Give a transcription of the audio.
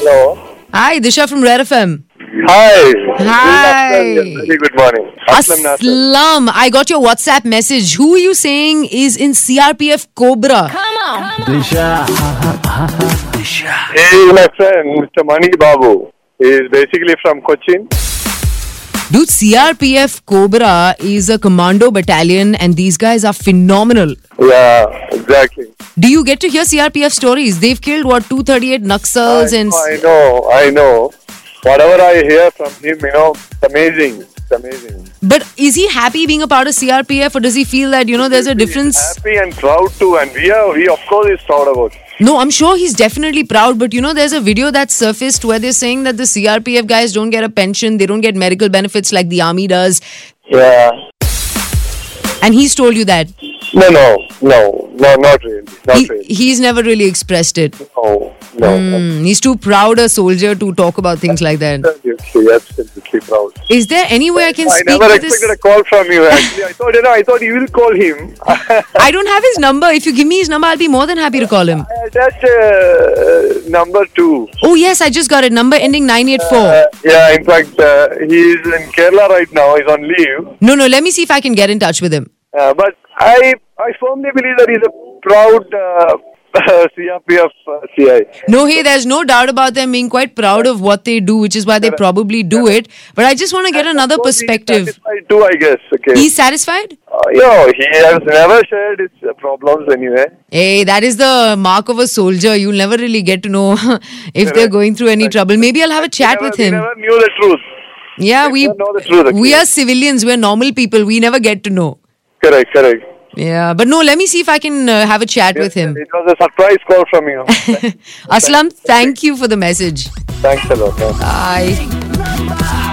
Hello. Hi, Disha from Red FM. Hi. Hi. Very good morning. Aslam Nasser. Aslam, I got your WhatsApp message. Who are you saying is in CRPF Cobra? Disha. Hey, my friend, Mr. Mani Babu. He is basically from Cochin. Dude, CRPF Cobra is a commando battalion and these guys are phenomenal. Yeah, exactly. Do you get to hear CRPF stories? They've killed, 238 Naxals and... I know. Whatever I hear from him, it's amazing. It's amazing. But is he happy being a part of CRPF or does he feel that, there's a difference? He's happy and proud too, and he of course is proud about it. No, I'm sure he's definitely proud, but there's a video that surfaced where they're saying that the CRPF guys don't get a pension, they don't get medical benefits like the army does. Yeah. And he's told you that? No, not really. He's never really expressed it. No. He's too proud a soldier to talk about things like that. Absolutely proud. Is there any way I can speak to this? I never expected a call from you, actually. I thought you will call him. I don't have his number. If you give me his number, I'll be more than happy to call him. That's number 2. Oh, yes, I just got it. Number ending 984. Yeah, in fact, he is in Kerala right now. He's on leave. No, let me see if I can get in touch with him. But I firmly believe that he's a proud CRPF CI. No, hey, there's no doubt about them being quite proud of what they do, which is why they probably do it. But I just want to get another perspective. He's satisfied too, I guess. Okay. He's satisfied? He has never shared his problems anyway. Hey, that is the mark of a soldier. You'll never really get to know if they're going through any trouble. Maybe I'll have a chat with him. We never knew the truth. Yeah, we know the truth. We are civilians. We're normal people. We never get to know. Correct. Yeah, but no, let me see if I can have a chat with him. It was a surprise call from you. Aslam, thank you for the message. Thanks a lot. Bye.